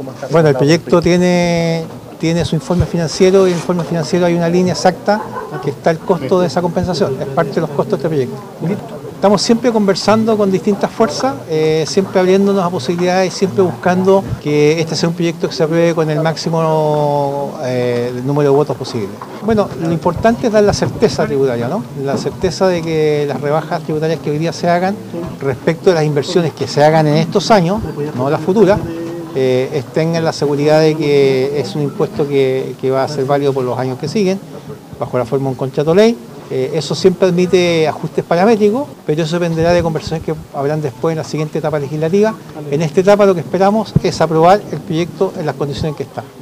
Bueno, el proyecto tiene su informe financiero y en el informe financiero hay una línea exacta que está el costo de esa compensación, es parte de los costos de este proyecto. Estamos siempre conversando con distintas fuerzas, siempre abriéndonos a posibilidades y siempre buscando que este sea un proyecto que se apruebe con el máximo número de votos posible. Bueno, lo importante es dar la certeza tributaria, ¿no? La certeza de que las rebajas tributarias que hoy día se hagan respecto de las inversiones que se hagan en estos años, no las futuras, tengan la seguridad de que es un impuesto que va a ser válido por los años que siguen, bajo la forma de un contrato ley. Eso siempre admite ajustes paramétricos, pero eso dependerá de conversaciones que habrán después en la siguiente etapa legislativa. En esta etapa lo que esperamos es aprobar el proyecto en las condiciones en que está.